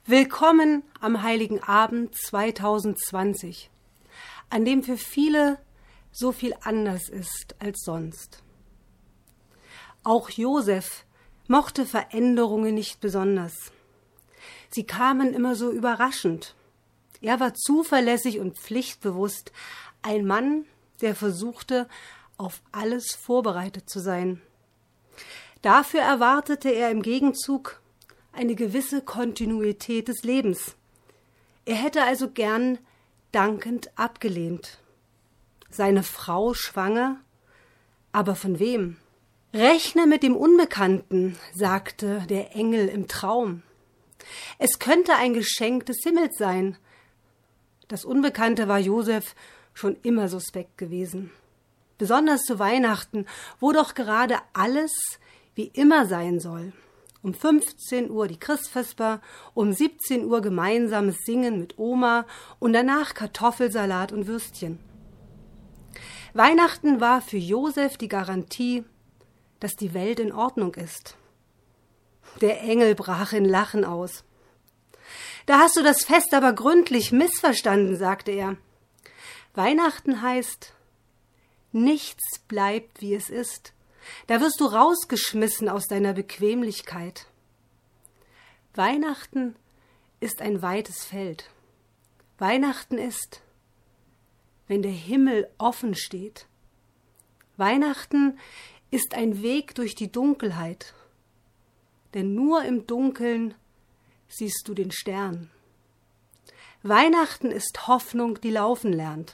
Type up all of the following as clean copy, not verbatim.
Willkommen am Heiligen Abend 2020, an dem für viele so viel anders ist als sonst. Auch Josef mochte Veränderungen nicht besonders. Sie kamen immer so überraschend. Er war zuverlässig und pflichtbewusst, ein Mann, der versuchte, auf alles vorbereitet zu sein. Dafür erwartete er im Gegenzug eine gewisse Kontinuität des Lebens. Er hätte also gern dankend abgelehnt. Seine Frau schwanger, aber von wem? Rechne mit dem Unbekannten, sagte der Engel im Traum. Es könnte ein Geschenk des Himmels sein. Das Unbekannte war Josef schon immer suspekt gewesen. Besonders zu Weihnachten, wo doch gerade alles wie immer sein soll. Um 15 Uhr die Christvesper, um 17 Uhr gemeinsames Singen mit Oma und danach Kartoffelsalat und Würstchen. Weihnachten war für Josef die Garantie, dass die Welt in Ordnung ist. Der Engel brach in Lachen aus. Da hast du das Fest aber gründlich missverstanden, sagte er. Weihnachten heißt, nichts bleibt, wie es ist. Da wirst du rausgeschmissen aus deiner Bequemlichkeit. Weihnachten ist ein weites Feld. Weihnachten ist, wenn der Himmel offen steht. Weihnachten ist ein Weg durch die Dunkelheit. Denn nur im Dunkeln siehst du den Stern. Weihnachten ist Hoffnung, die laufen lernt.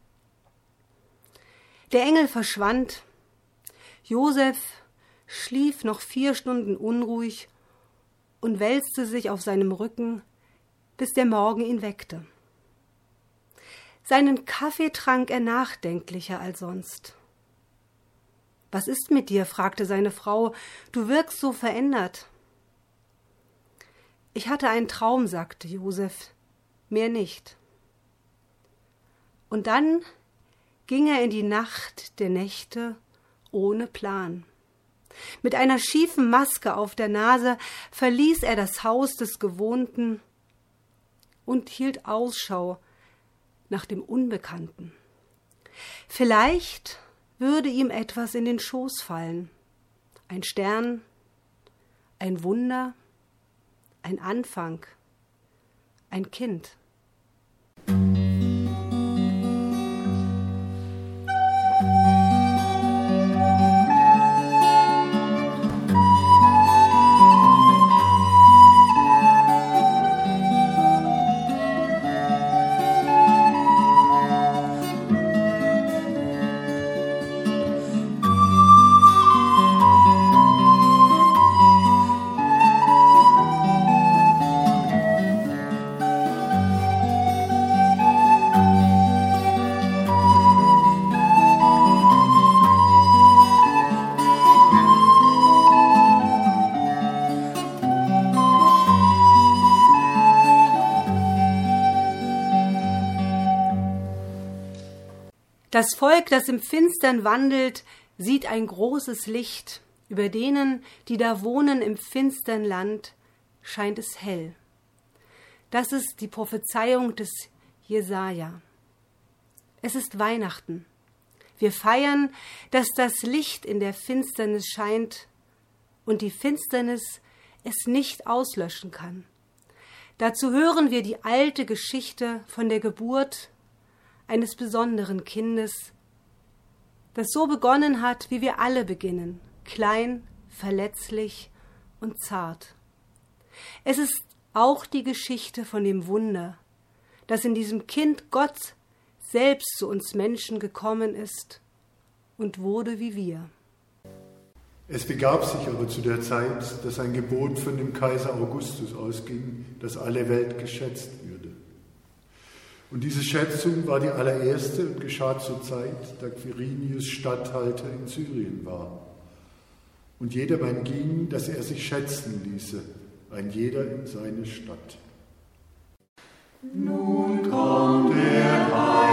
Der Engel verschwand. Josef schlief noch 4 Stunden unruhig und wälzte sich auf seinem Rücken, bis der Morgen ihn weckte. Seinen Kaffee trank er nachdenklicher als sonst. »Was ist mit dir?« fragte seine Frau. »Du wirkst so verändert.« »Ich hatte einen Traum«, sagte Josef, »mehr nicht.« Und dann ging er in die Nacht der Nächte ohne Plan. Mit einer schiefen Maske auf der Nase verließ er das Haus des Gewohnten und hielt Ausschau nach dem Unbekannten. Vielleicht würde ihm etwas in den Schoß fallen. Ein Stern, ein Wunder, ein Anfang, ein Kind. Das Volk, das im Finstern wandelt, sieht ein großes Licht. Über denen, die da wohnen im finstern Land, scheint es hell. Das ist die Prophezeiung des Jesaja. Es ist Weihnachten. Wir feiern, dass das Licht in der Finsternis scheint und die Finsternis es nicht auslöschen kann. Dazu hören wir die alte Geschichte von der Geburt eines besonderen Kindes, das so begonnen hat, wie wir alle beginnen, klein, verletzlich und zart. Es ist auch die Geschichte von dem Wunder, dass in diesem Kind Gott selbst zu uns Menschen gekommen ist und wurde wie wir. Es begab sich aber zu der Zeit, dass ein Gebot von dem Kaiser Augustus ausging, dass alle Welt geschätzt würde. Und diese Schätzung war die allererste und geschah zur Zeit, da Quirinius Statthalter in Syrien war. Und jedermann ging, dass er sich schätzen ließe, ein jeder in seine Stadt. Nun kommt der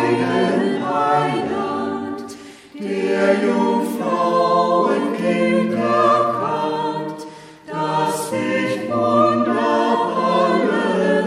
Heiland, der Jungfrauen Kinder kommt, das sich Wunder alle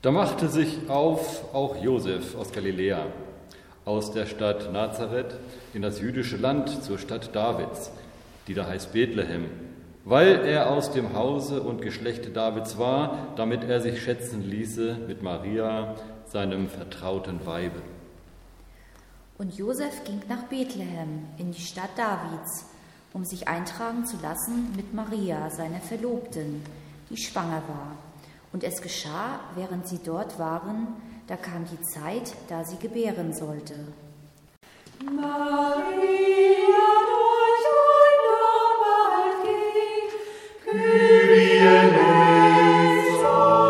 Da machte sich auf auch Josef aus Galiläa, aus der Stadt Nazareth in das jüdische Land zur Stadt Davids, die da heißt Bethlehem, weil er aus dem Hause und Geschlechte Davids war, damit er sich schätzen ließe mit Maria, seinem vertrauten Weibe. Und Josef ging nach Bethlehem in die Stadt Davids, um sich eintragen zu lassen mit Maria, seiner Verlobten, die schwanger war. Und es geschah, während sie dort waren, da kam die Zeit, da sie gebären sollte. Maria, durch Wunderwald ging, Kyrie eleison.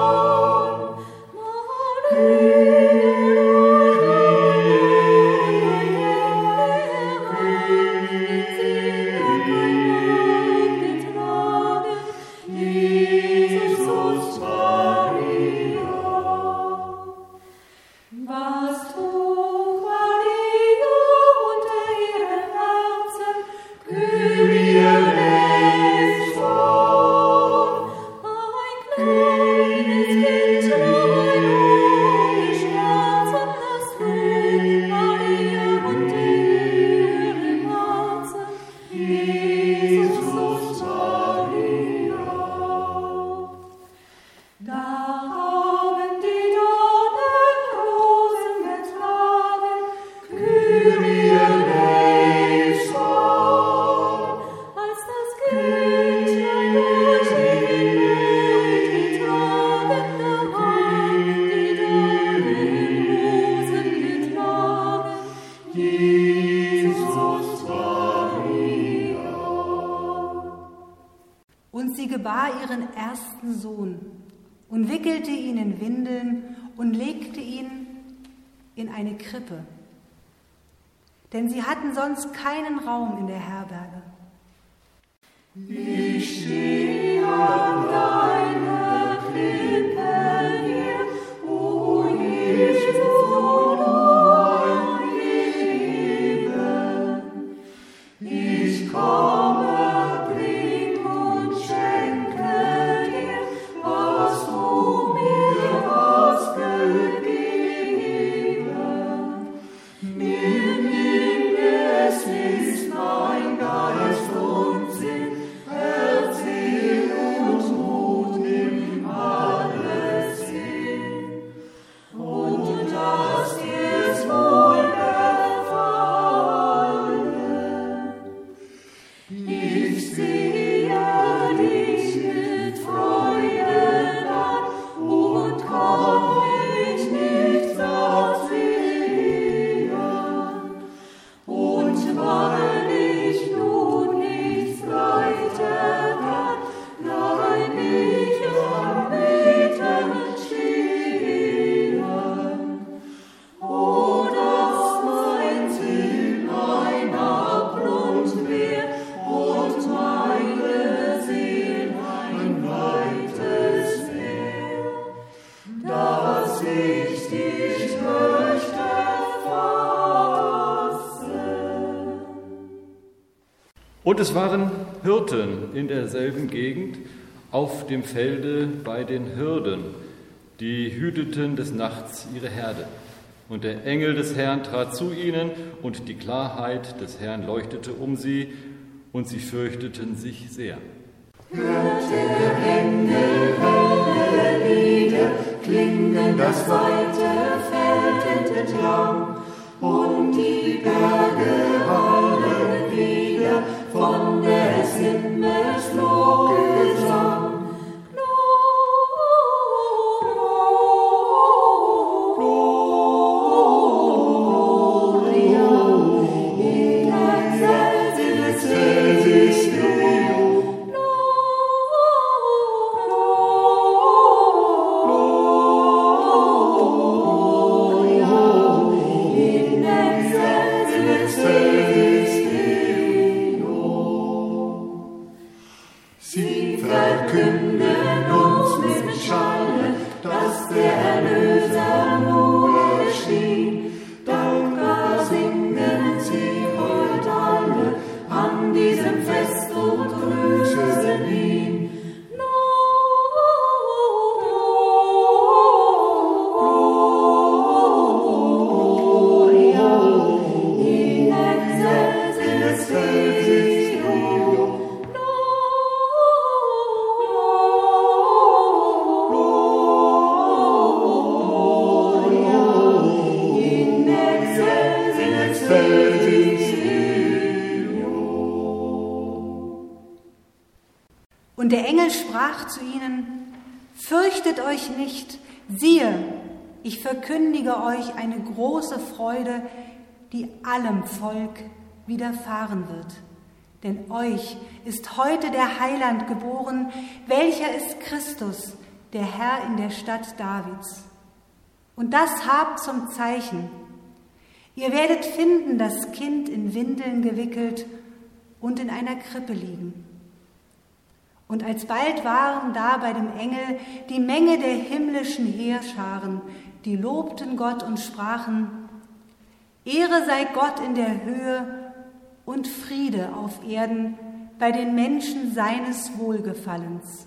Was trug Maria unter ihrem Herzen? Kyrie eleison. Ein kleines Kind lag ohne Schmerzen, das trug Maria unter ihrem Herzen. Jesus Maria. Da haben die Dornenrosen getragen, Kyrie eleison. Als das Kindlein durch die Welt getragen, da haben die Dornenrosen getragen, Jesus Maria. Und sie gebar ihren ersten Sohn und wickelte ihn in Windeln und legte ihn in eine Krippe. Denn sie hatten sonst keinen Raum in der Herberge. Ich stehe an deiner Krippe hier, o Jesus, mein Leben. Ich komme, bring und schenke dir, was du mir hast gegeben. Nimm, es ist mein Geist und Sinn, Herz, Seele und Mut, nimm alles hin. Und lass dir's wohl gefallen. Ich sehe dich mit Freuden an und kann mich nicht satt sehen. Und weil ich nun nichts weiter kann, nein, ich am Beten stehen. O, dass mein Sinn ein Abgrund wär und meine Seele ein weites Meer, dass ich dich möchte fassen. Und es waren Hirten in derselben Gegend auf dem Felde bei den Hürden, die hüteten des Nachts ihre Herde. Und der Engel des Herrn trat zu ihnen, und die Klarheit des Herrn leuchtete um sie, und sie fürchteten sich sehr. Hört der Engel helle Lieder, klingen das weite Feld entlang, und die Berge hallen wieder von des Himmels Lobgesang. Sie verkünden uns mit Schall, dass der Erlöser nur erschien. Dankbar singen sie heut alle an diesem Fest und grüßen ihn. Und der Engel sprach zu ihnen: Fürchtet euch nicht, siehe, ich verkündige euch eine große Freude, die allem Volk widerfahren wird. Denn euch ist heute der Heiland geboren, welcher ist Christus, der Herr in der Stadt Davids. Und das habt zum Zeichen: Ihr werdet finden das Kind in Windeln gewickelt und in einer Krippe liegen. Und alsbald waren da bei dem Engel die Menge der himmlischen Heerscharen, die lobten Gott und sprachen: Ehre sei Gott in der Höhe und Friede auf Erden bei den Menschen seines Wohlgefallens.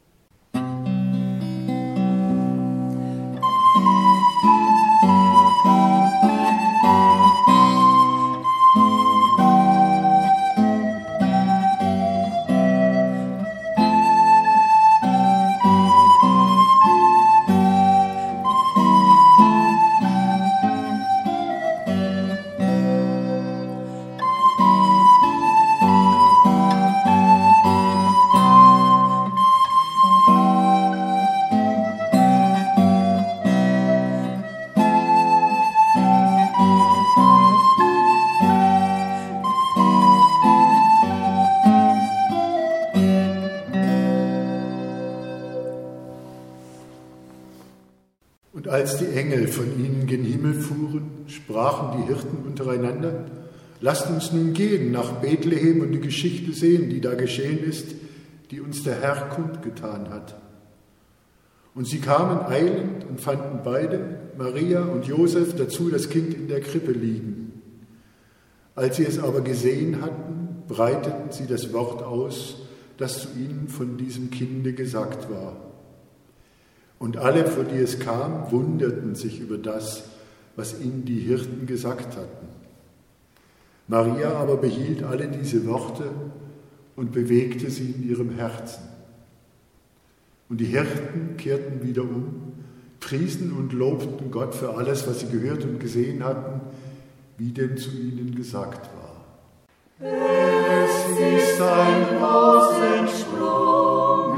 Als die Engel von ihnen gen Himmel fuhren, sprachen die Hirten untereinander: Lasst uns nun gehen nach Bethlehem und die Geschichte sehen, die da geschehen ist, die uns der Herr kundgetan hat. Und sie kamen eilend und fanden beide, Maria und Josef, dazu das Kind in der Krippe liegen. Als sie es aber gesehen hatten, breiteten sie das Wort aus, das zu ihnen von diesem Kinde gesagt war. Und alle, vor die es kam, wunderten sich über das, was ihnen die Hirten gesagt hatten. Maria aber behielt alle diese Worte und bewegte sie in ihrem Herzen. Und die Hirten kehrten wieder um, priesen und lobten Gott für alles, was sie gehört und gesehen hatten, wie denn zu ihnen gesagt war. Es ist ein Haus entsprungen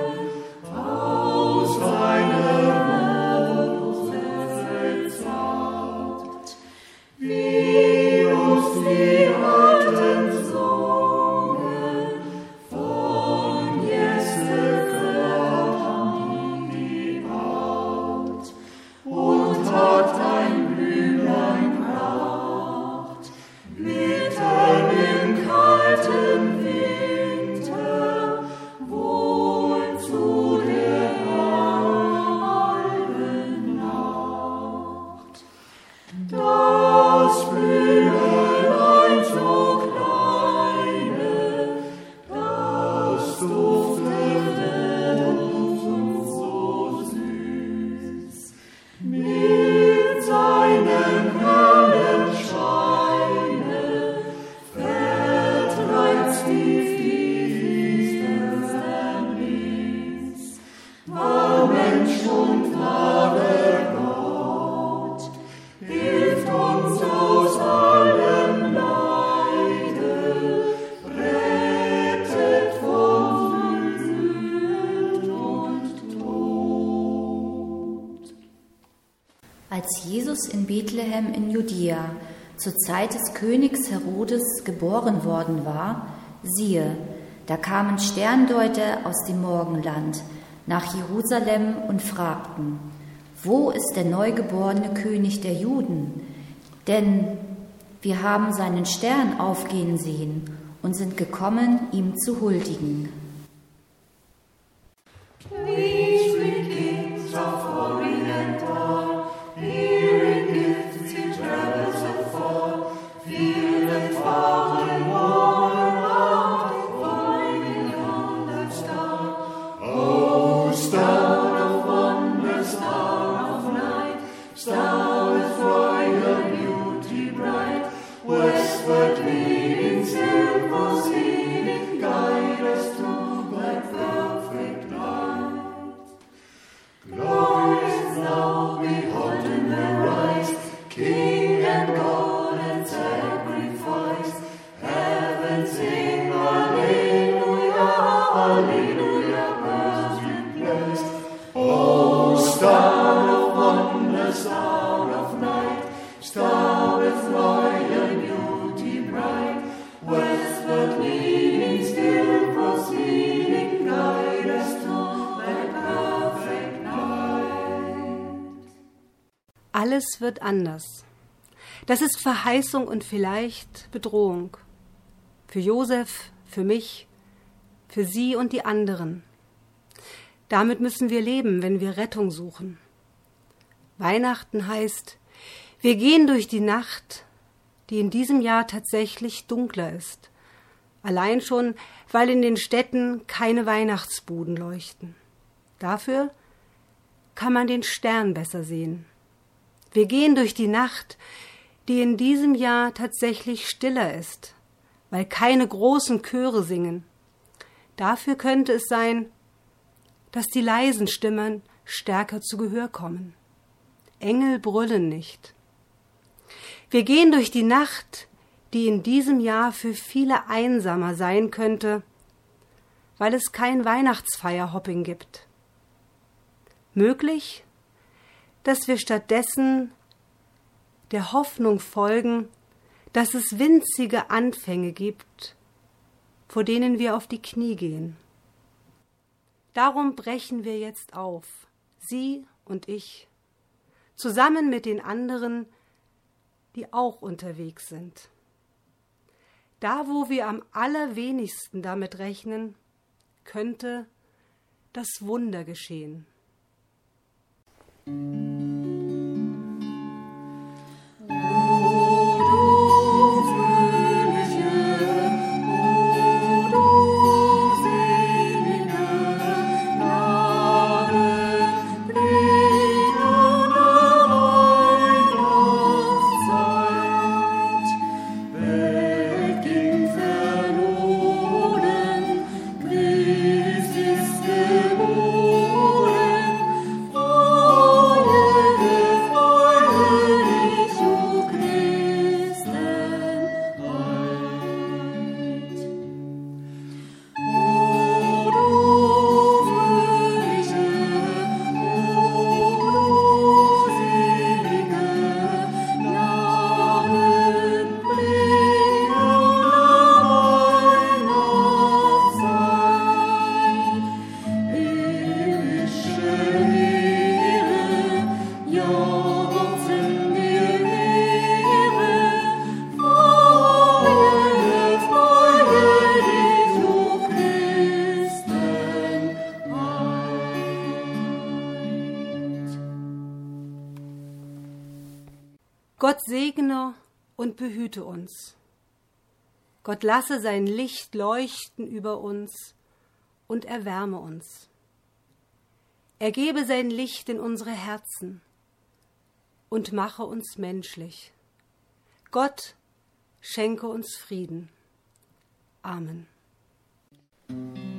aus einer Rose zart, wie uns die Alten sungen, von Jesse kam die Braut und hat ein Blümlein gebracht, mitten im kalten Winter, wohl zu der halben Nacht. Das Blümlein so kleine, das duftete so süß, mit seinem hellen Scheine vertreibt die Finsternis. War Mensch und wahre Gott, hilft uns aus allem Leide, rettet von Sünd und Tod. Als Jesus in Bethlehem in Judäa zur Zeit des Königs Herodes geboren worden war, siehe, da kamen Sterndeuter aus dem Morgenland nach Jerusalem und fragten: Wo ist der neugeborene König der Juden? Denn wir haben seinen Stern aufgehen sehen und sind gekommen, ihm zu huldigen. We sweet kings of Orient are, bearing gifts in travels afar, feel the fountain warm heart, falling yonder star. O star of wonder, star of night, star with royal beauty bright, westward leading, silver seeing, guide us to thy perfect light. Glorious now, beholding the rise, King and God and sacrifice. Heaven sing, Alleluia, Alleluia. Alles wird anders. Das ist Verheißung und vielleicht Bedrohung. Für Josef, für mich, für Sie und die anderen. Damit müssen wir leben, wenn wir Rettung suchen. Weihnachten heißt, wir gehen durch die Nacht, die in diesem Jahr tatsächlich dunkler ist. Allein schon, weil in den Städten keine Weihnachtsbuden leuchten. Dafür kann man den Stern besser sehen. Wir gehen durch die Nacht, die in diesem Jahr tatsächlich stiller ist, weil keine großen Chöre singen. Dafür könnte es sein, dass die leisen Stimmen stärker zu Gehör kommen. Engel brüllen nicht. Wir gehen durch die Nacht, die in diesem Jahr für viele einsamer sein könnte, weil es kein Weihnachtsfeierhopping gibt. Möglich, dass wir stattdessen der Hoffnung folgen, dass es winzige Anfänge gibt, vor denen wir auf die Knie gehen. Darum brechen wir jetzt auf, Sie und ich, zusammen mit den anderen, die auch unterwegs sind. Da, wo wir am allerwenigsten damit rechnen, könnte das Wunder geschehen. Gott segne und behüte uns. Gott lasse sein Licht leuchten über uns und erwärme uns. Er gebe sein Licht in unsere Herzen und mache uns menschlich. Gott schenke uns Frieden. Amen.